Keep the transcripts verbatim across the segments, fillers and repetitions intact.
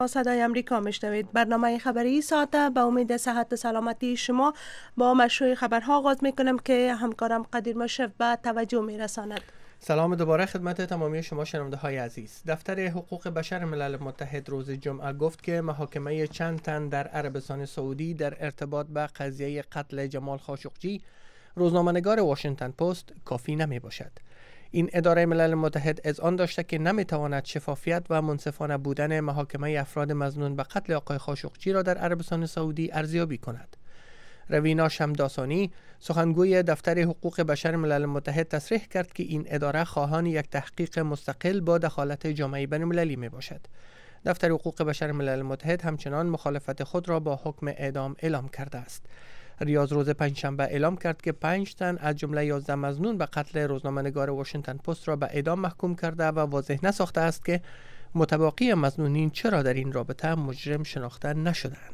صدای امریکا میشنوید. برنامه خبری ساعته به امید صحت و سلامتی شما با مشروع خبرها آغاز میکنم که همکارم قدیر مشرف به توجه میرساند. سلام دوباره خدمت تمامی شما شنونده های عزیز. دفتر حقوق بشر ملل متحد روز جمعه گفت که محاکمه چند تن در عربستان سعودی در ارتباط به قضیه قتل جمال خاشقجی روزنامه‌نگار واشنگتن پست کافی نمی باشد. این اداره ملل متحد اذعان داشته که نمیتواند شفافیت و منصفانه بودن محاکمه افراد مظنون به قتل آقای خاشقجی را در عربستان سعودی ارزیابی کند. روینا شمداسانی سخنگوی دفتر حقوق بشر ملل متحد تصریح کرد که این اداره خواهان یک تحقیق مستقل با دخالت جامعه بین‌المللی می باشد. دفتر حقوق بشر ملل متحد همچنان مخالفت خود را با حکم اعدام اعلام کرده است. ریاض روز پنجشنبه اعلام کرد که پنج تن از جمله یازده مظنون به قتل روزنامه‌نگار واشنگتن پست را به اعدام محکوم کرده و واضح نساخته است که متباقی مظنونین چرا در این رابطه مجرم شناخته نشدند.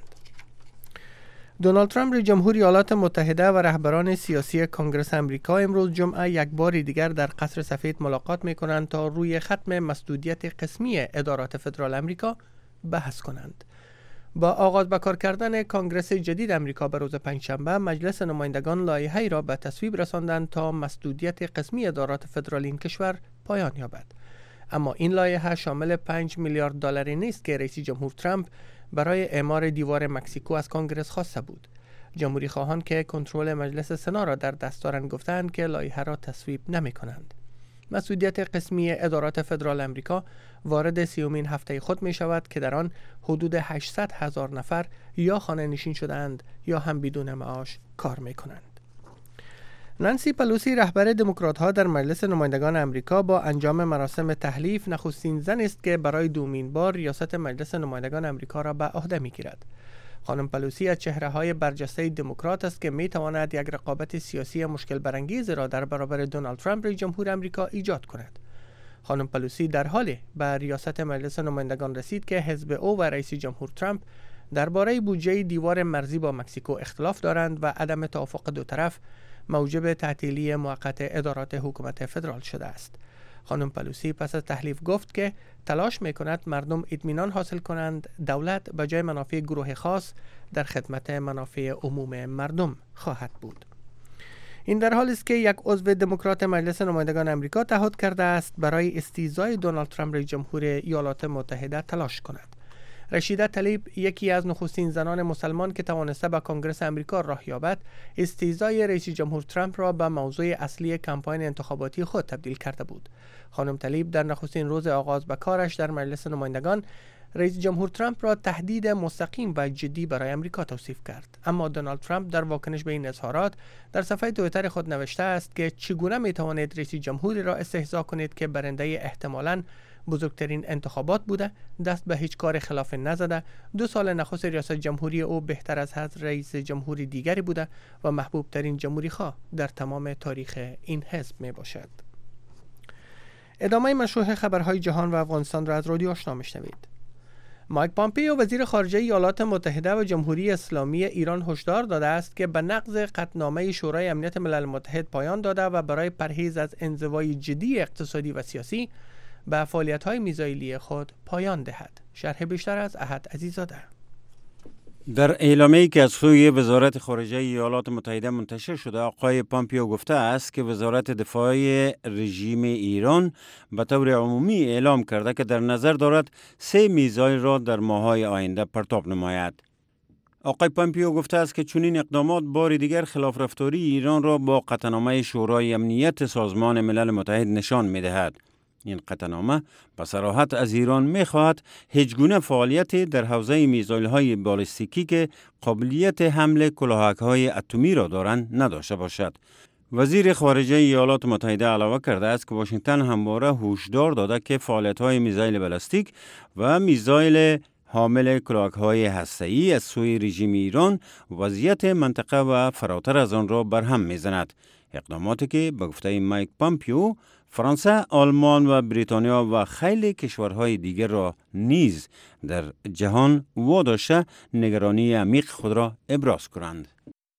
دونالد ترامپ رئیس جمهور ایالات متحده و رهبران سیاسی کنگره امریکا امروز جمعه یک بار دیگر در قصر سفید ملاقات می‌کنند تا روی ختم مسدودیت قسمی ادارات فدرال امریکا بحث کنند. با آغاز به کار کردن کنگره جدید امریکا به روز پنجشنبه، مجلس نمایندگان لایحه‌ای را به تصویب رساندند تا مسدودیت قسمی ادارات فدرال این کشور پایان یابد. اما این لایحه شامل پنج میلیارد دلاری نیست که رئیس جمهور ترامپ برای اعمار دیوار مکزیکو از کنگره خواسته بود. جمهوری خواهان که کنترل مجلس سنا را در دست دارند گفتند که لایحه را تصویب نمی کنند. مسئولیت قسمی ادارات فدرال امریکا وارد سیومین هفته خود می شود که در آن حدود هشتصد هزار نفر یا خانه نشین شدند یا هم بدون معاش کار می کنند. نانسی پلوسی رهبر دموکرات ها در مجلس نمایندگان امریکا با انجام مراسم تحلیف نخستین زن است که برای دومین بار ریاست مجلس نمایندگان امریکا را به عهده می گیرد. خانم پلوسی از چهره های برجسته دموکرات است که می تواند یک رقابت سیاسی مشکل برانگیز را در برابر دونالد ترامپ رئیس جمهور امریکا ایجاد کند. خانم پلوسی در حالی به ریاست مجلس نمایندگان رسید که حزب او و رئیس جمهور ترامپ درباره بودجه دیوار مرزی با مکزیکو اختلاف دارند و عدم توافق دو طرف موجب تعطیلی موقت ادارات حکومت فدرال شده است. خانم پلوسی پس از تحلیف گفت که تلاش می‌کند مردم اطمینان حاصل کنند دولت به جای منافع گروه خاص در خدمت منافع عموم مردم خواهد بود. این در حالی است که یک عضو دموکرات مجلس نمایندگان امریکا تعهد کرده است برای استیضای دونالد ترامپ رئیس جمهور ایالات متحده تلاش کند. رشیده طلیب، یکی از نخستین زنان مسلمان که توانسته به کنگره امریکا راه یابد، استیضای رئیس جمهور ترامپ را به موضوع اصلی کمپاین انتخاباتی خود تبدیل کرده بود. خانم طلیب در نخستین روز آغاز به کارش در مجلس نمایندگان رئیس جمهور ترامپ را تهدید مستقیم و جدی برای امریکا توصیف کرد. اما دونالد ترامپ در واکنش به این اظهارات در صفحه توییتر خود نوشته است که چگونه می توانید رئیس جمهوری را استهزا کنید که برنده احتمالاً بزرگترین انتخابات بوده، دست به هیچ کار خلاف نزده، دو سال نخست ریاست جمهوری او بهتر از هر رئیس جمهوری دیگری بوده و محبوب ترین جمهوری خواه در تمام تاریخ این حزب می باشد. ادامه مشروع خبرهای جهان و افغانستان را از رادیو آشنا میشنوید. مایک پامپیو وزیر خارجه ایالات متحده و جمهوری اسلامی ایران هشدار داده است که به نقض قطعنامه شورای امنیت ملل متحد پایان داده و برای پرهیز از انزوای جدی اقتصادی و سیاسی به فعالیت‌های میزایلی خود پایان دهد. شرح بیشتر از احد عزیزاده. در اعلامیه‌ای که از سوی وزارت خارجه ایالات متحده منتشر شده، آقای پامپیو گفته است که وزارت دفاع رژیم ایران به طور عمومی اعلام کرده که در نظر دارد سه میزایل را در ماه‌های آینده پرتاب نماید. آقای پامپیو گفته است که چنین اقدامات بار دیگر خلاف رفتاری ایران را با قطعنامه شورای امنیت سازمان ملل متحد نشان می‌دهد. این قطعنامه به صراحت از ایران می‌خواهد هیچگونه فعالیتی در حوزه میزایل‌های بالستیکی که قابلیت حمل کلاهک‌های اتمی را دارند نداشته باشد. وزیر خارجه ایالات متحده علاوه کرده است که واشنگتن همواره هشدار داده که فعالیت‌های میزایل بالستیک و میزایل حامل کلاهک‌های هسته‌ای از سوی رژیم ایران وضعیت منطقه و فراتر از آن را برهم می‌زند. اقداماتی که به گفته مایک پامپیو فرانسه، آلمان و بریتانیا و خیلی کشورهای دیگر را نیز در جهان واداشته نگرانی عمیق خود را ابراز کنند.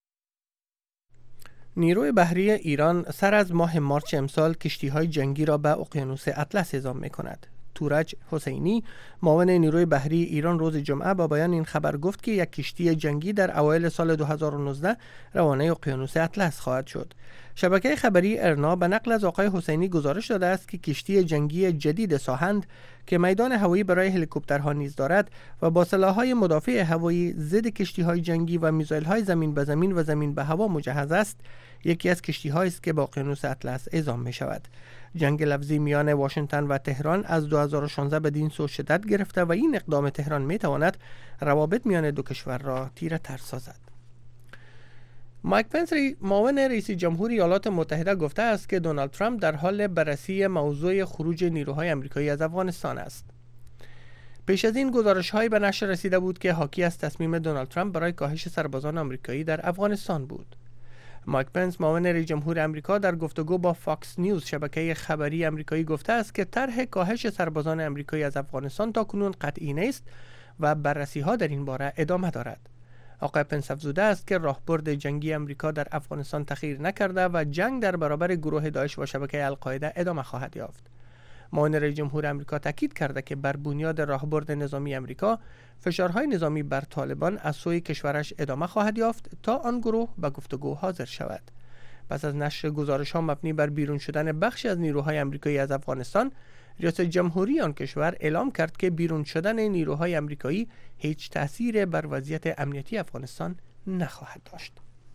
نیروی بحری ایران سر از ماه مارچ امسال کشتی‌های جنگی را به اقیانوس اطلس اعزام می‌کند. تورج حسینی معاون نیروی بحری ایران روز جمعه با بیان این خبر گفت که یک کشتی جنگی در اوایل سال دو هزار و نوزده روانه اقیانوس اطلس خواهد شد. شبکه خبری ارنا به نقل از آقای حسینی گزارش داده است که کشتی جنگی جدید ساهند که میدان هوایی برای هلیکوپترها نیز دارد و با سلاح‌های مدافع هوایی ضد کشتی‌های جنگی و میزایل‌های زمین به زمین و زمین به هوا مجهز است، یکی از کشتی‌هایی است که با اقیانوس اطلس اعزام می‌شود. جنگ لفظی میان واشنگتن و تهران از دو هزار و شانزده بدین سو شدت گرفته و این اقدام تهران می‌تواند روابط میان دو کشور را تیره‌تر سازد. مایک پنس معاون رئیس جمهور ایالات متحده گفته است که دونالد ترامپ در حال بررسی موضوع خروج نیروهای آمریکایی از افغانستان است. پیش از این گزارش‌هایی به نشر رسیده بود که حاکی از تصمیم دونالد ترامپ برای کاهش سربازان آمریکایی در افغانستان بود. مایک پنس معاون رئیس جمهور آمریکا در گفتگو با فاکس نیوز شبکه خبری آمریکایی گفته است که طرح کاهش سربازان آمریکایی از افغانستان تاکنون قطعی نیست و بررسی‌ها در این باره ادامه دارد. آقای پنس افزوده است که راهبرد جنگی آمریکا در افغانستان تغییر نکرده و جنگ در برابر گروه داعش و شبکه القاعده ادامه خواهد یافت. معاون رئیس جمهور آمریکا تاکید کرده که بر بنیاد راهبرد نظامی آمریکا فشارهای نظامی بر طالبان از سوی کشورش ادامه خواهد یافت تا آن گروه به گفتگو حاضر شود. پس از نشر گزارش‌ها مبنی بر بیرون شدن بخشی از نیروهای آمریکایی از افغانستان، ریاست جمهوری آن کشور اعلام کرد که بیرون شدن نیروهای آمریکایی هیچ تأثیر بر وضعیت امنیتی افغانستان نخواهد داشت.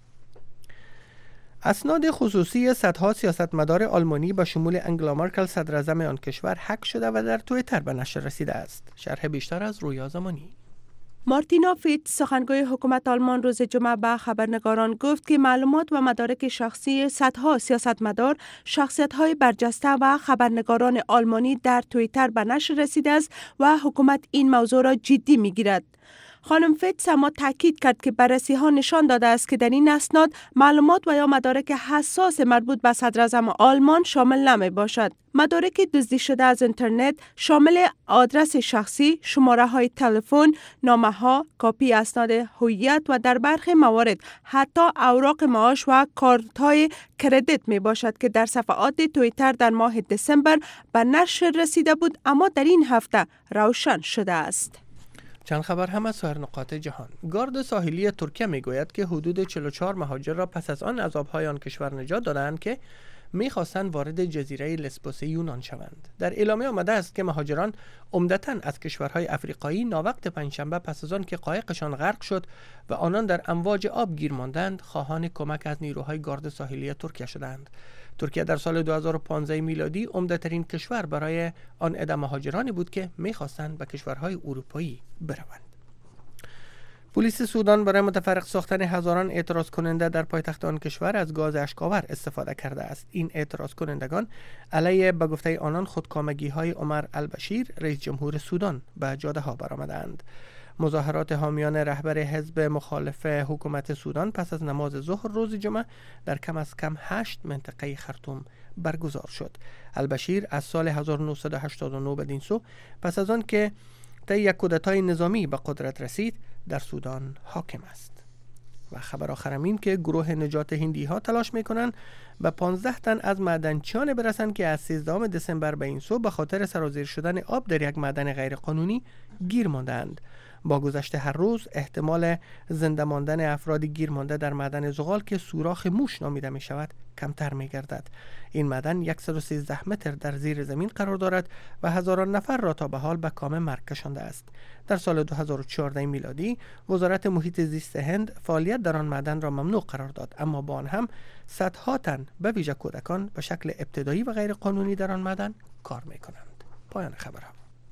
اسناد خصوصی صدها سیاستمدار آلمانی با شمول انگلا مارکل صدراعظم آن کشور هک شده و در توییتر به نشر رسیده است. شرح بیشتر از رویا زمانی. مارتینا فیت سخنگوی حکومت آلمان روز جمعه به خبرنگاران گفت که معلومات و مدارک شخصی صدها سیاستمدار، شخصیت‌های برجسته و خبرنگاران آلمانی در توییتر به نشر رسیده است و حکومت این موضوع را جدی می‌گیرد. خانم فیتس اما تاکید کرد که بررسی ها نشان داده است که در این اسناد معلومات و یا مدارک حساس مربوط به صدراعظم آلمان شامل نمی باشد. مدارک دزدی شده از اینترنت شامل آدرس شخصی، شماره های تلفن، نامه ها، کاپی اسناد هویت و در برخی موارد حتی اوراق معاش و کارت های کردیت می باشد که در صفحات توییتر در ماه دسامبر به نشر رسیده بود اما در این هفته روشن شده است. چند خبر هم از سایر نقاط جهان. گارد ساحلی ترکیه میگوید که حدود چهل و چهار مهاجر را پس از آن عذاب‌های آن کشور نجات دادند که می‌خواستند وارد جزیره لسبوس یونان شوند. در اعلامیه آمده است که مهاجران عمدتاً از کشورهای افریقایی ناوقت پنجشنبه پس از آن که قایقشان غرق شد و آنان در امواج آب گیر ماندند، خواهان کمک از نیروهای گارد ساحلی ترکیه شدند. ترکیه در سال دو هزار و پانزده میلادی عمده‌ترین کشور برای آن عده مهاجرانی بود که می‌خواستند به کشورهای اروپایی بروند. پلیس سودان برای متفرق ساختن هزاران اعتراض کننده در پایتخت آن کشور از گاز اشک‌آور استفاده کرده است. این اعتراض کنندگان علیه به گفته آنان خودکامگی‌های عمر البشیر رئیس جمهور سودان به جاده‌ها برآمدند. مظاهرات حامیان رهبر حزب مخالف حکومت سودان پس از نماز ظهر روز جمعه در کم از کم هشت منطقه خرطوم برگزار شد. البشیر از سال هزار و نهصد و هشتاد و نه بدین سو پس از آن که طی یک کودتای نظامی به قدرت رسید در سودان حاکم است. و خبر آخرم این که گروه نجات هندی ها تلاش میکنند به پانزده تن از معدنچیان برسند که از سیزدهم دسامبر به این سو به خاطر سرازیر شدن آب در یک معدن غیرقانونی گیر ماندند. با گذشت هر روز احتمال زنده ماندن افراد گیر مانده در معدن زغال که سوراخ موش نامیده می شود کمتر می گردد. این معدن صد و سیزده متر در زیر زمین قرار دارد و هزاران نفر را تا به حال به کام مرگ کشانده است. در سال دو هزار و چهارده میلادی وزارت محیط زیست هند فعالیت در آن معدن را ممنوع قرار داد، اما با آن هم صدها تن به ویژه کودکان به شکل ابتدایی و غیر قانونی در آن معدن کار می کنند. پایان خبرها.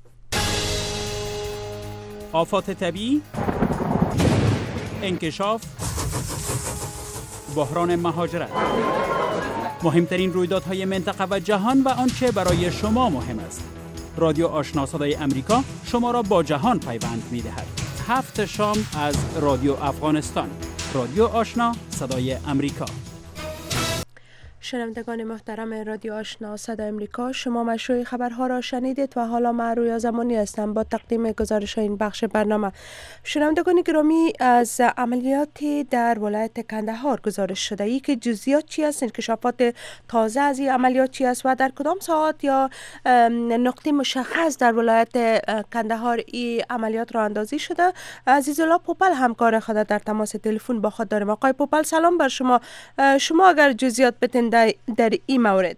آفات طبیعی، انکشاف، بحران مهاجرت، مهمترین رویدادهای منطقه و جهان و آنچه برای شما مهم است. رادیو آشنا صدای امریکا شما را با جهان پیوند می‌دهد. هفت شام از رادیو افغانستان. رادیو آشنا صدای امریکا. شنوندگان محترم رادیو آشنا صدای امریکا، شما مشروع خبرها را شنیدید و حالا من رویا زمانی هستم با تقدیم گزارش این بخش برنامه. شنوندگان گرامی، از عملیاتی در ولایت کندهار گزارش شده ای که جزئیات چی است، انکشافات تازه از این عملیات چی است و در کدام ساعت یا نقطه مشخص در ولایت کندهار این عملیات را اندازی شده، عزیزالله پوپل همکار خود در تماس تلفن با خود داریم. آقای پوپل سلام بر شما. شما اگر جزئیات بتین در این مورد.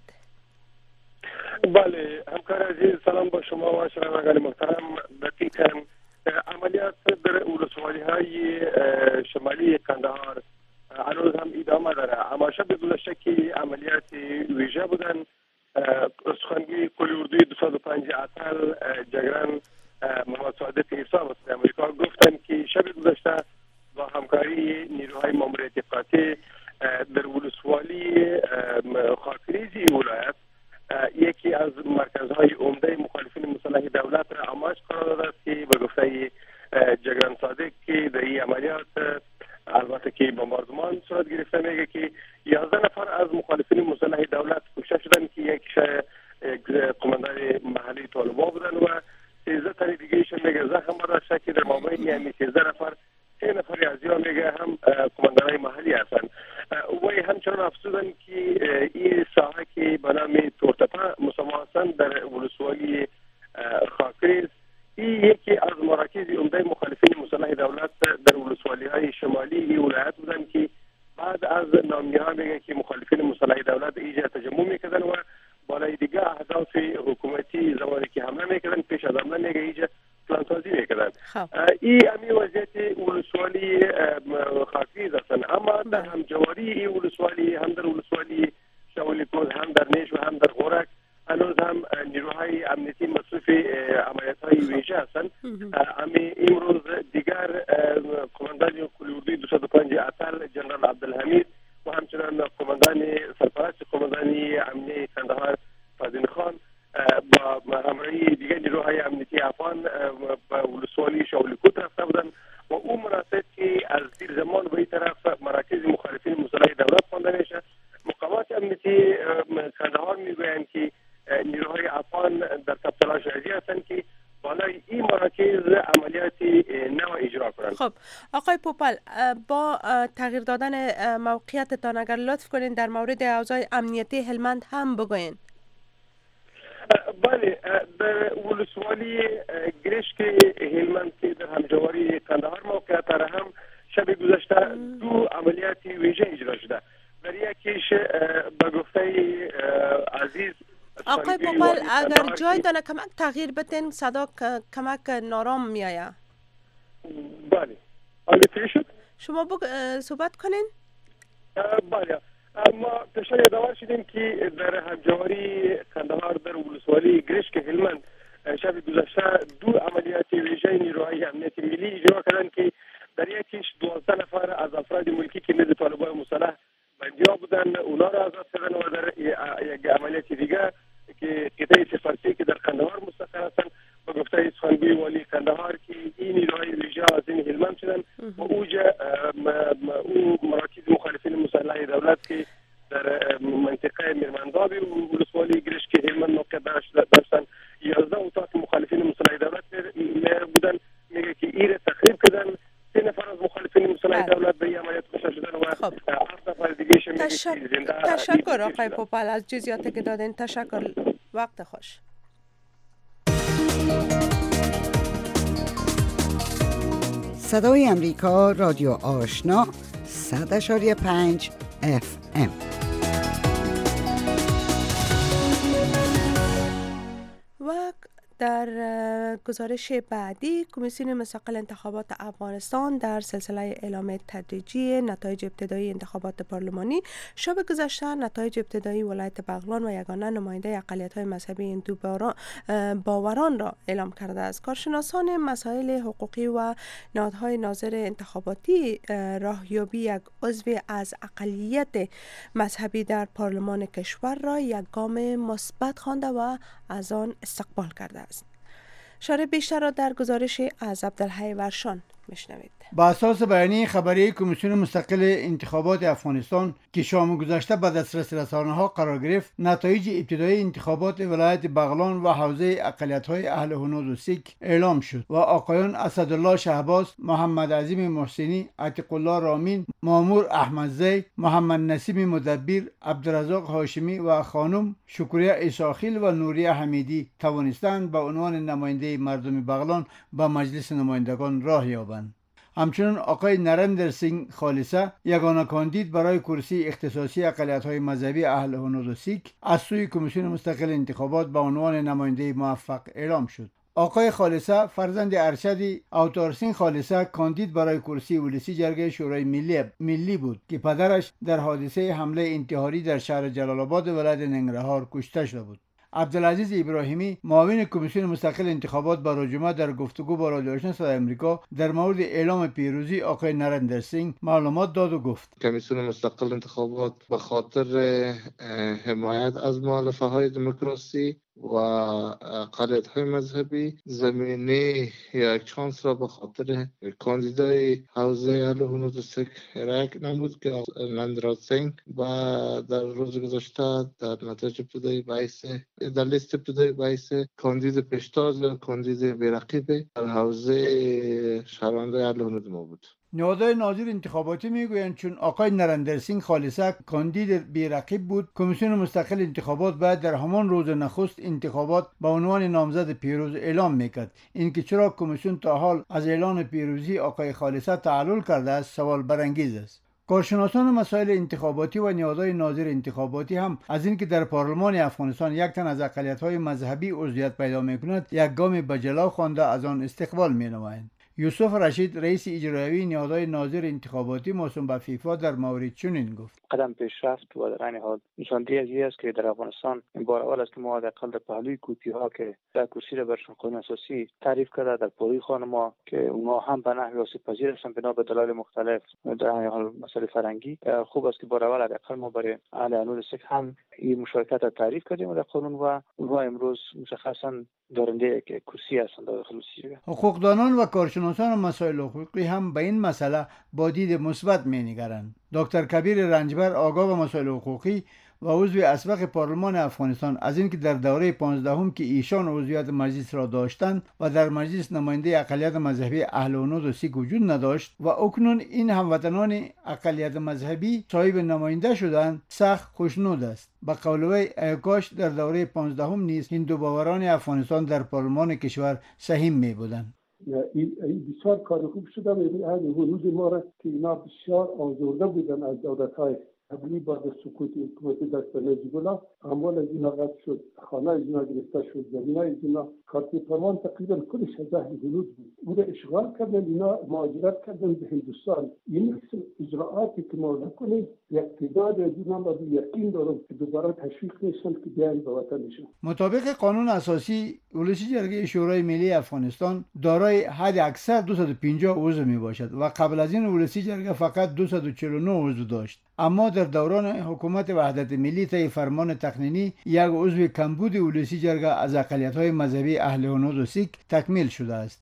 بله همکار عزیز، سلام با شما و شنوندگان محترم. دقیقاً عملیات در ولسوالی های شمالی کندهار هنوز هم ادامه داره، اما شب گذشته که عملیات ویژه بودن، سخنگوی کل اردوی دویست و پنج اتل جگران محمد صادق عیسی وزیر امریکا گفتن که شب گذشته با همکاری نیروهای ماموریت قاطع در ولسوالی خاکریزی ولایت یکی از مرکزهای عمده مخالفین مسلح دولت را آماج قرار داده است که به گفته جگران صادق که در این عملیات البته که بمباردمان صورت گرفته، میگه که یازده نفر از مخالفین مسلح دولت کشته شدند که یکیش قماندان محلی طالبان بودن و سیزده تن دیگه ایشون میگه زخم داشته که در مابین یعنی سیزده نفر سه نفری از یا میگه هم قماندانای محلی هستند. و همچنان افزودن که این ساحه که به نام تورتپه مسما هستند در ولسوالی خاکریز، این یکی از مراکز عمده مخالفین مسلح دولت در ولسوالی های شمالی این ولایت بودن که بعد از نامی ها میگه که مخالفین مسلح دولت ایجا تجمع میکردن و بالای دیگه اهداف حکومتی زمانی که حمله میکردن پیش از حمله میگه ایجا پلانسازی میکردن. این امی وضعیت ولسوالی خاکریز هستن، اما در همجواری این ولسوالی هم در ولسوالی شوالی کوز، هم در نیش و هم در غورک هنوز هم نیروهای امنیتی مصروف عملیات های ویژه هستند. امی امروز دیگر قماندان کل اردوی دویست و پنج اتل جنرال عبدالحمید و همچنان قماندان سرپرست قماندان امنیتی کندهار فاضل خان با همراهی دیگر نیروهای امنیتی افغان به ولسوالی شوالی کوز رفته بودند و اون مناسب که از دیر زمان به این طرف مراکز مخالفین مسلح دولت خوانده میشه. مقامات امنیتی کندهار میگویند که نیروهای افغان در تلاش ازی هستند که بالای این مراکز عملیاتی نو اجرا کنند. خب آقای پوپل، با تغییر دادن موقعیتتان اگر لطف کنین در مورد اوضاع امنیتی هلمند هم بگوین. بله، در ولسوالی گرشک هلمند که در همجواری کندهار موقعیت داره هم شب گذشته دو عملیات ویژه اجرا شده. در یکیش به گفته عزیز آقای پوپل اگر جای دانه کمک تغییر بتین، صدا کمک نارام میایه. بله حالی شد؟ شما بگ... صحبت کنین؟ بله، ما تشریح داور شدیم که در همجواری کندهار در ولسوالی گرشک هلمند شب گذشته دو عملیات ویژه نیروهای امنیتی ملی اجرا کردند که در یکیش دوازده نفر از افراد ملکی که نزد طالبان مسلح بندیان بودن اونا را آزاد کردن و در یک عملیات دیگه که قطعه سفارسی که در کندهار مستقر هستند به گفته سخنگوی والی کندهار که این نیروهای ویژه از این هلمند شدن و اوجا او مراکز مخالفین مسلح دولت که در منطقه میرمندابی و ولسوالی گرشک هلمند موقع داشتن یازده اتاق مخالفین مسلح دولت بودن، میگه که این تخریب کردن. سه نفر از مخالفین مسلح دولت به عملیات کشته شدن و هفت نفر دیگه ش میگه زنده. تشکر آقای پوپل از جزئیاتی که دادین. تشکر. وقت خوش. صدای امریکا رادیو آشنا صد اشاری پنج اف ام. و در گزارش بعدی، کمیسیون مستقل انتخابات افغانستان در سلسله اعلام تدریجی نتایج ابتدایی انتخابات پارلمانی شب گذشته نتایج ابتدایی ولایت بغلان و یگانه نماینده اقلیت‌های مذهبی هندو باوران را اعلام کرده است. کارشناسان مسائل حقوقی و نهادهای ناظر انتخاباتی راهیابی یک عضو از اقلیت مذهبی در پارلمان کشور را یک گام مثبت خوانده و از آن استقبال کرده است. شرح بیشتر را در گزارش از عبدالحی ورشان میشنوید. با اساس بیانیه خبری کمیسیون مستقل انتخابات افغانستان که شام گذشته به دسترس رسانه‌ها قرار گرفت، نتایج ابتدایی انتخابات ولایت بغلان و حوزه اقلیت‌های اهل هنود و سیک اعلام شد و آقایان اسدالله شهباز، محمد عظیم محسنی، عتیق الله رامین، مامور احمدزی، محمد نسیم مدبر، عبدالرزاق هاشمی و خانم شکریه اساخیل و نوریه حمیدی توانستند به عنوان نماینده مردم بغلان به مجلس نمایندگان راه یابند. همچنین آقای نریندر سینگ خالصه، یگانه کاندید برای کرسی اختصاصی اقلیت‌های مذهبی اهل هنود و سیک، از سوی کمیسیون مستقل انتخابات به عنوان نماینده موفق اعلام شد. آقای خالصه فرزند ارشد اوتارسین خالصه کاندید برای کرسی ولسی جرگه شورای ملی ملی بود که پدرش در حادثه حمله انتحاری در شهر جلال آباد ولایت ننگرهار کشته شده بود. عبدالعزیز ابراهیمی، معاون کمیسیون مستقل انتخابات برای جمعه در گفتگو با رادیو آشنا صدای آمریکا در مورد اعلام پیروزی آقای نریندر سینگ معلومات داد و گفت: کمیسیون مستقل انتخابات به خاطر حمایت از مؤلفه های دموکراسی و اقلیت های مذهبی زمینه یک چانس را به خاطر کاندیدای حوزه اهل هنود و سیک ارائه نمود که نریندر سینگ و در روز گذشته در نتایج ابتدایی باعث در لیست ابتدایی باعث کاندید پیشتاز و کاندید بی‌رقیب در حوزه شهروندان اهل هنود ما بود. نهادهای ناظر انتخاباتی میگویند چون آقای نریندر سینگ خالصه کاندید بی‌رقیب بود، کمیسیون مستقل انتخابات باید در همان روز نخست انتخابات با عنوان نامزد پیروز اعلام میکرد. اینکه چرا کمیسیون تا حال از اعلان پیروزی آقای خالصه تعلل کرده است سوال برانگیز است. کارشناسان مسائل انتخاباتی و نهادهای ناظر انتخاباتی هم از اینکه در پارلمان افغانستان یک تن از اقلیت‌های مذهبی عضویت پیدا میکند یک گام به جلو خوانده از آن استقبال مینمایند. یوسف رشید رئیس اجرایی نهادهای ناظر انتخاباتی موسوم به فیفا در مورد چنین گفت: قدم پیشرفت و در این حال نشاندهی است که در افغانستان این بار اول است که ما حداقل در پهلوی کوپی ها که در کرسی را برشان قانون اساسی تعریف کرده در پوری خانما که اونها هم به نحوی آسیب پذیر هستند بنا به دلایل مختلف، در این حال مسئله فرنگی، خوب است که بار اول حداقل ما برای اهل هنود سیک هم این مشارکت را تعریف کردیم در قانون و اونها امروز مشخصا دارنده که کرسی هستند داخل سیجه. حقوقدانان و کارشناسان مسائل حقوقی هم به این مسئله با دید مثبت می‌نگرند. دکتر کبیر رنجبر، آگاه به مسائل حقوقی و عضو اسبق پارلمان افغانستان، از اینکه در دوره پانزدهم که ایشان عضویت مجلس را داشتند و در مجلس نماینده اقلیت مذهبی اهل هنود و سیک وجود نداشت و اکنون این هموطنان اقلیت مذهبی صاحب نماینده شدند، سخت خوشنود است. به قول وی ای کاش در دوره پانزدهم نیز هندو باوران افغانستان در پارلمان کشور سهیم می بودند. این بسیار کار خوب شده و این اهل هنود ما را که اینا بسیار آزرده بودن از دولت‌های قبلی بعد از سقوط حکومت دکتر نجیب الله، اموال از اینا قطع شد، خانه از اینا گرفته شد، زمینه از اینا، کارت فرمان تقریبا کلش از اهل هنود بود. او را اشغال کردن، اینا مهاجرت کردن به هندوستان. این اجراعاتی که ما نکنیم یک تعداد از اینا را به یقین دارم که دوباره تشویق میشن که بیاین به وطنشون. مطابق قانون اساسی ولسی جرگه شورای ملی افغانستان دارای حد اکثر دویست و پنجاه عضو می باشد و قبل از این ولسی جرگه فقط دویست و چهل و نه عضو داشت. اما در دوران حکومت وحدت ملی طی فرمان تقنینی یک عضو کمبود ولسی جرگه از اقلیت‌های مذهبی اهل هنود و سیک تکمیل شده است.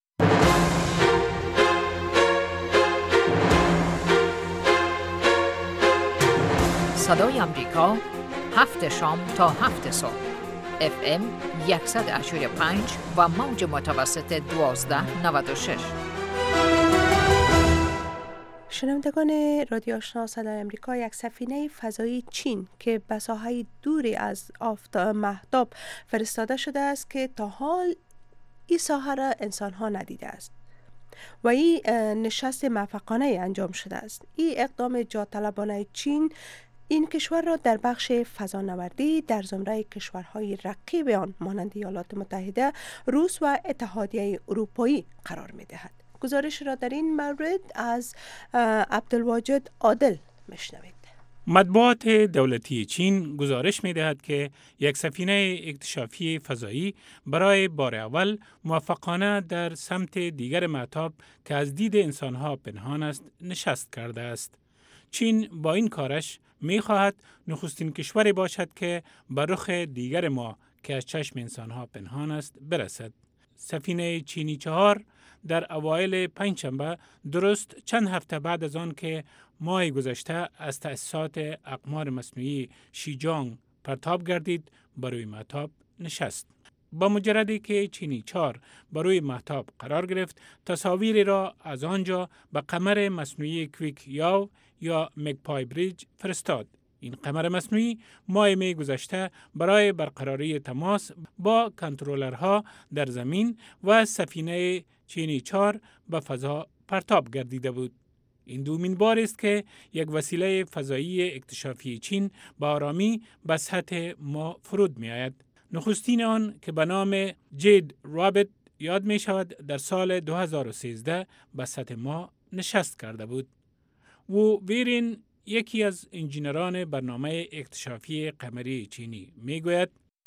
صدای آمریکا، هفت شام تا هفت صبح، اف ام صد و هشتاد و پنج و موج متوسط دوازده نود و شش. شنوندگان رادیو آشنا صدای آمریکا، یک سفینه فضایی چین که به ساحه دوری از آفتاب مهتاب فرستاده شده است که تا حال این ساحه را انسان ها ندیده است و این نشست موفقانه انجام شده است. این اقدام جاطلبانه چین این کشور را در بخش فضانوردی در زمره کشورهای رقیب آن مانند ایالات متحده، روس و اتحادیه اروپایی قرار می دهد. گزارش را در این مورد از عبدالواجد عادل میشنوید. مطبوعات دولتی چین گزارش می دهد که یک سفینه اکتشافی فضایی برای بار اول موفقانه در سمت دیگر مهتاب که از دید انسانها پنهان است نشست کرده است. چین با این کارش می خواهد نخستین کشوری باشد که بر رخ دیگر ما که از چشم انسانها پنهان است برسد. سفینه چینی چهار در اوایل پنجشنبه درست چند هفته بعد از آن که ماه گذشته از تأسیسات اقمار مصنوعی شیجانگ پرتاب گردید بروی مهتاب نشست. با مجردی که چینی چار بروی مهتاب قرار گرفت، تصاویری را از آنجا به قمر مصنوعی کویک یاو یا مگپای بریج فرستاد. این قمر مصنوعی ماه می گذشته برای برقراری تماس با کنترلرها در زمین و سفینه چینی چار به فضا پرتاب گردیده بود. این دومین بار است که یک وسیله فضایی اکتشافی چین به آرامی به سطح ماه فرود می آید. نخستین آن که به نام جید رابط یاد می شود در سال دو هزار و سیزده به سطح ماه نشست کرده بود. و ویرین یکی از انجینران برنامه اکتشافی قمری چینی می گوید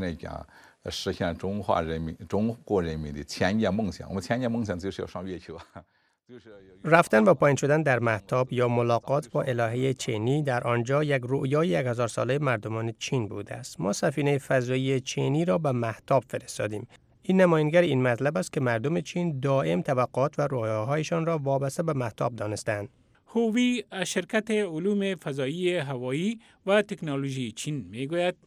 رفتن و پایین شدن در مهتاب یا ملاقات با الهه چینی در آنجا یک رؤیای یک هزار ساله مردمان چین بوده است. ما سفینه فضایی چینی را به مهتاب فرستادیم. این نماینگر این مطلب است که مردم چین دائم توقعات و رؤیاهایشان را وابسته به مهتاب دانستند. هووی از شرکت علوم فضایی هوایی و تکنولوژی چین می گوید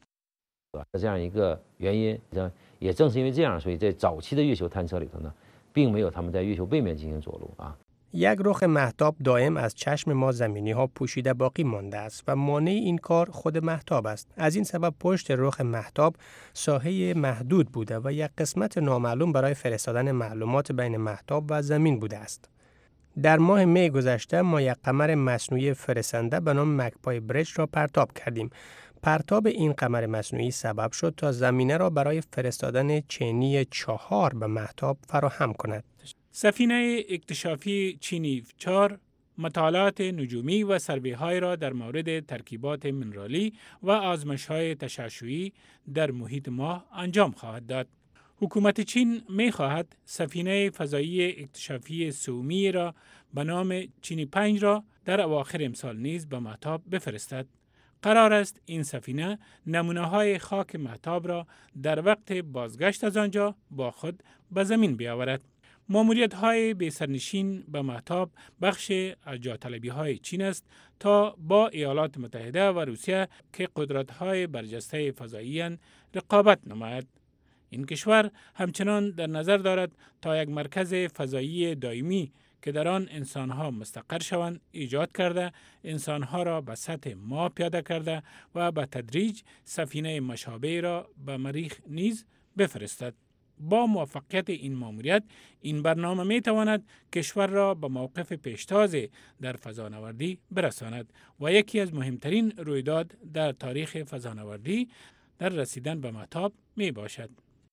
یک رخ مهتاب دائم از چشم ما زمینی ها پوشیده باقی مانده است و مانع این کار خود مهتاب است. از این سبب پشت رخ مهتاب ساحه محدود بوده و یک قسمت نامعلوم برای فرستادن معلومات بین مهتاب و زمین بوده است. در ماه می گذشته ما یک قمر مصنوعی فرستنده به نام مگپای بریج را پرتاب کردیم. پرتاب این قمر مصنوعی سبب شد تا زمینه را برای فرستادن چینی چهار به مهتاب فراهم کند. سفینه اکتشافی چینی چار مطالعات نجومی و سروی‌های را در مورد ترکیبات منرالی و آزمایش‌های تشعشعی در محیط ماه انجام خواهد داد. حکومت چین می خواهد سفینه فضایی اکتشافی سومی را به نام چینی پنج را در اواخر امسال نیز به مهتاب بفرستد. قرار است این سفینه نمونه‌های خاک مهتاب را در وقت بازگشت از آنجا با خود به زمین بیاورد. ماموریت‌های بی‌سرنشین به مهتاب بخش از جاطلبی‌های چین است تا با ایالات متحده و روسیه که قدرت‌های برجسته فضایی رقابت نماید. این کشور همچنان در نظر دارد تا یک مرکز فضایی دائمی که در آن انسان‌ها مستقر شوند ایجاد کرده، انسان‌ها را به سطح ماه پیاده کرده و به تدریج سفینه مشابه را به مریخ نیز بفرستد. با موفقیت این ماموریت، این برنامه می تواند کشور را به موقف پیشتاز در فضانوردی برساند و یکی از مهمترین رویداد در تاریخ فضانوردی در رسیدن به مهتاب می باشد.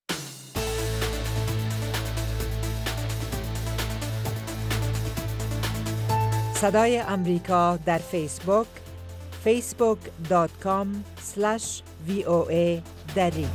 صدای امریکا در فیسبوک فیسبوک دات کام اسلش وی او ای دری.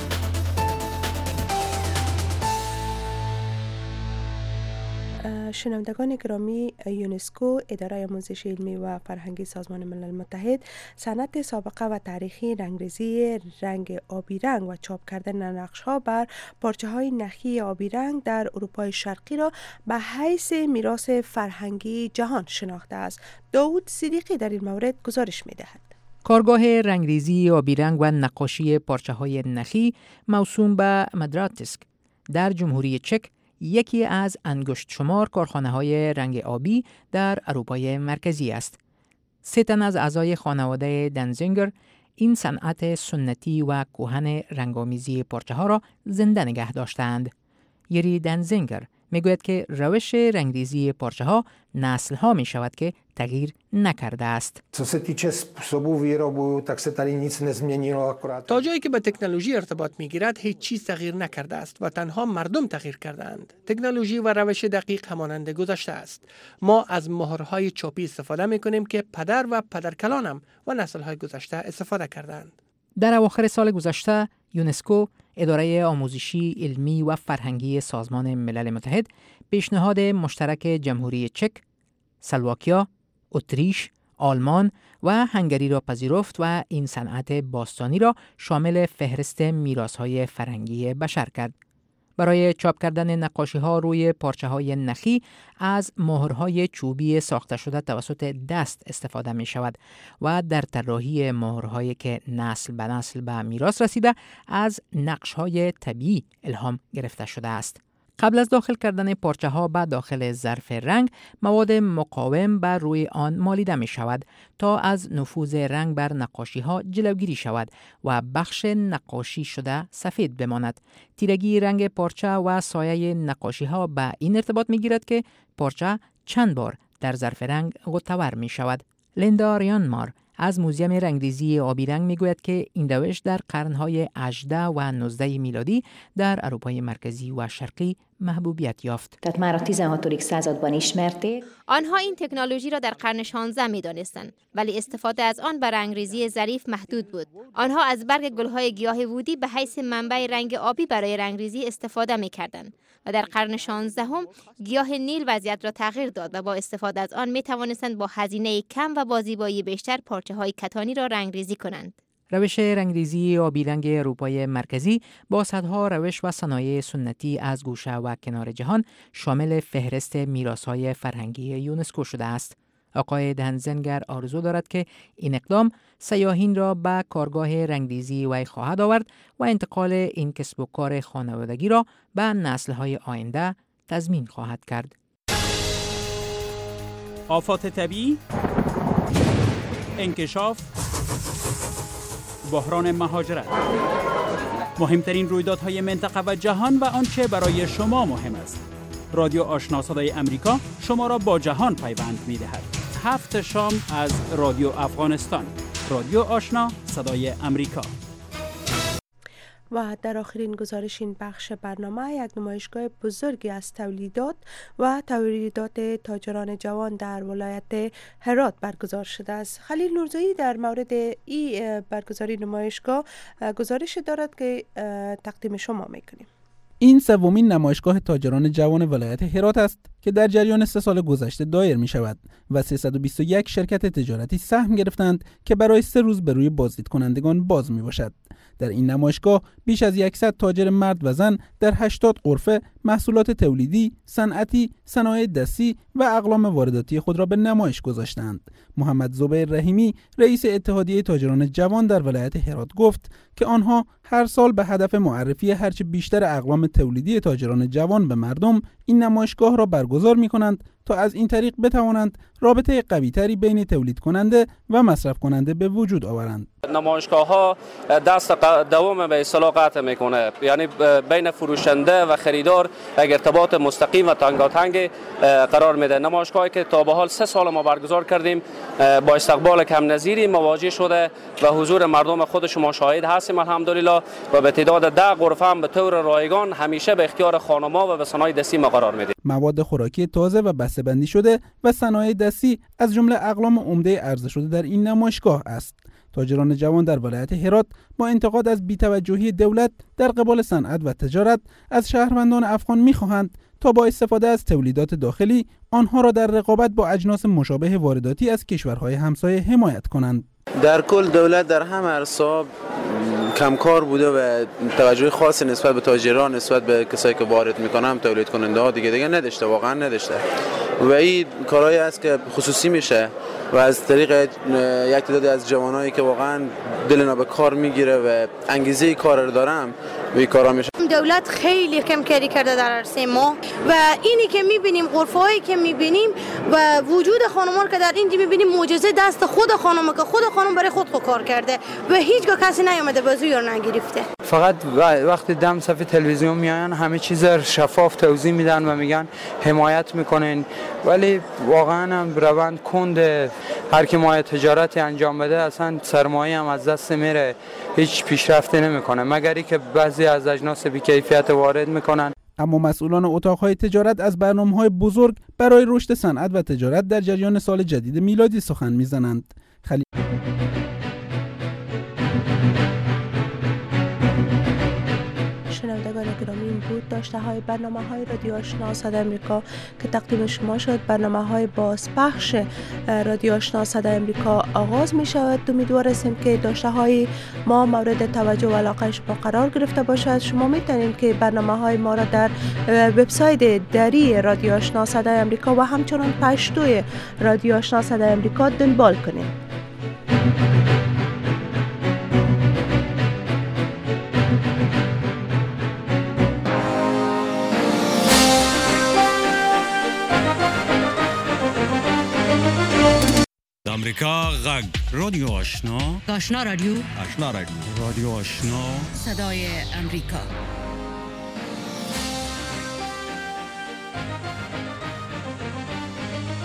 شنوندگان گرامی، یونسکو، اداره آموزش علمی و فرهنگی سازمان ملل متحد، سند سابقه و تاریخی رنگریزی رنگ آبی رنگ و چاپ کردن نقش‌ها بر پارچه‌های نخی آبی رنگ در اروپای شرقی را به حیث میراث فرهنگی جهان شناخته است. داوود صدیقی در این مورد گزارش می‌دهد. کارگاه رنگریزی آبی رنگ و نقاشی پارچه‌های نخی موسوم به مدراتسک در جمهوری چک یکی از انگشت شمار کارخانه‌های رنگ آبی در اروپای مرکزی است. سه تن از اعضای خانواده دنزینگر این صنعت سنتی و کهن رنگامیزی پارچه‌ها را زنده نگه داشتند. یری دنزینگر میگوید که روش رنگریزی پارچه‌ها نسل‌ها می شود که تغییر نکرده است. تا جایی که به تکنولوژی ارتباط می‌گیرد هیچ چیز تغییر نکرده است و تنها مردم تغییر کردند. تکنولوژی و روش دقیق همانند گذشته است. ما از مهرهای چاپی استفاده می‌کنیم که پدر و پدرکلانم و نسل‌های گذشته استفاده کردند. در اواخر سال گذشته یونسکو، اداره آموزشی، علمی و فرهنگی سازمان ملل متحد، پیشنهاد مشترک جمهوری چک، سلواکیا، اتریش، آلمان و هنگری را پذیرفت و این صنعت باستانی را شامل فهرست میراث‌های فرهنگی بشر کرد. برای چاپ کردن نقاشی ها روی پارچه های نخی از مهرهای چوبی ساخته شده توسط دست استفاده می شود و در طراحی مهرهایی که نسل به نسل به میراث رسیده از نقش های طبیعی الهام گرفته شده است. قبل از داخل کردن پارچه ها به داخل ظرف رنگ، مواد مقاوم بر روی آن مالیده می شود تا از نفوذ رنگ بر نقاشی ها جلوگیری شود و بخش نقاشی شده سفید بماند. تیرگی رنگ پارچه و سایه نقاشی ها به این ارتباط می گیرد که پارچه چند بار در ظرف رنگ غوطه‌ور می شود. لیندا ریانمار از موزیم رنگریزی آبی رنگ میگوید که این روش در قرنهای هجده و نوزده میلادی در اروپای مرکزی و شرقی محبوبیت یافت. Tehát már a tizenhatodik században ismerték. آنها این تکنولوژی را در قرن شانزده می‌دانستند، ولی استفاده از آن به رنگریزی ظریف محدود بود. آنها از برگ گل‌های گیاه وودی به حیث منبع رنگ آبی برای رنگریزی استفاده می‌کردند و در قرن شانزدهم گیاه نیل وضعیت را تغییر داد و با استفاده از آن می‌توانستند با هزینه کم و با زیبایی بیشتر پارچه‌های کتانی را رنگریزی کنند. روش رنگریزی آبی رنگ اروپای مرکزی با صدها روش و صنایع سنتی از گوشه و کنار جهان شامل فهرست میراث‌های فرهنگی یونسکو شده است. آقای دهنزنگر آرزو دارد که این اقدام سیاحین را به کارگاه رنگریزی وی خواهد آورد و انتقال این کسب و کار خانوادگی را به نسل‌های آینده تضمین خواهد کرد. آفات طبیعی، انکشاف، بحران مهاجرت، مهمترین رویدادهای منطقه و جهان و آنچه برای شما مهم است. رادیو آشنا صدای امریکا شما را با جهان پیوند می‌دهد. هفت شام از رادیو افغانستان. رادیو آشنا صدای امریکا. و در آخرین گزارش این بخش برنامه یک نمایشگاه بزرگی از تولیدات و تولیدات تاجران جوان در ولایت هرات برگزار شده است. خلیل نورزایی در مورد این برگزاری نمایشگاه گزارش دارد که تقدیم شما میکنیم. این سومین نمایشگاه تاجران جوان ولایت هرات است که در جریان سه سال گذشته دایر می شود و سیصد و بیست و یک شرکت تجارتی سهم گرفتند که برای سه روز به روی بازدید کنندگان باز می باشد. در این نمایشگاه بیش از صد تاجر مرد و زن در هشتاد غرفه محصولات تولیدی، صنعتی، صنایع دستی و اقلام وارداتی خود را به نمایش گذاشتند. محمد زبیر رحیمی رئیس اتحادیه تاجران جوان در ولایت هرات گفت که آنها هر سال به هدف معرفی هرچه بیشتر اقلام تولیدی تاجران جوان به مردم این نمایشگاه را برگزار می کنند تا از این طریق بتوانند رابطه قوی‌تری بین تولید کننده و مصرف کننده به وجود آورند. نمایشگاه ها دست دوام به اصطلاح قطع میکنه، یعنی بین فروشنده و خریدار یک ارتباط مستقیم و تنگاتنگ قرار میده. نمایشگاهی که تا به حال سه سال ما برگزار کردیم با استقبال کم نظیری مواجه شده و حضور مردم خود شما شاهد هستیم الحمدلله و به تعداد ده غرفه هم به طور رایگان همیشه به اختیار خانم‌ها و به صنایع دستی ما قرار میده. مواد خوراکی تازه و بسته‌بندی شده و صنایع دستی از جمله اقلام عمده عرضه شده در این نمایشگاه است. تاجران جوان در ولایت هرات با انتقاد از بی‌توجهی دولت در قبال صنعت و تجارت از شهروندان افغان می‌خواهند تا با استفاده از تولیدات داخلی آنها را در رقابت با اجناس مشابه وارداتی از کشورهای همسایه حمایت کنند. در کل دولت در همه عرصه‌ها کمکار بوده و توجه خاصی نسبت به تاجران، نسبت به کسایی که وارد میکنن، تولید کننده ها دیگه دیگه نداشته، واقعا نداشته و این کارهایی است که خصوصی میشه و از طریق یک تعدادی از جوانایی که واقعا دل اینا به کار میگیره و انگیزه کار رو دارم و این کارا میشه. دولت خیلی کمکاری کرده در عرصه ما و اینی که میبینیم غرفه‌هایی که میبینیم و وجود خانم‌ها که در اینجا میبینیم معجزه دست خود خانم که خود خانم برای خود کار کرده و هیچگاه کسی نیومده بازوی رو نگرفته. فقط وقتی دم صفحه تلویزیون میاین همه چیز شفاف توضیح میدن و میگن حمایت میکنین، ولی واقعا هم روند کند هر کی ما تجارتی انجام بده اصلا سرمایه هم از دست میره، هیچ پیشرفتی نمیکنه مگر اینکه بعضی از اجناس بی‌کیفیت وارد میکنن. اما مسئولان اتاقهای تجارت از برنامه‌های بزرگ برای رشد صنعت و تجارت در جریان سال جدید میلادی سخن میزنند. خلی... شنوندگان گرامی، این بود داشته های برنامه های رادیو آشنا صدای امریکا که تقدیم شما شد. برنامه های بازپخش رادیو آشنا صدای امریکا آغاز می شود. امیدوار هستیم که داشته های ما مورد توجه و علاقه شما قرار گرفته باشد. شما می توانید که برنامه های ما را در وبسایت دری رادیو آشنا صدای امریکا و همچنان پشتوی رادیو آشنا صدای امریکا دنبال کنید. امریکا غږ رادیو آشنا آشنا رادیو آشنا رادیو رادیو آشنا صدای امریکا.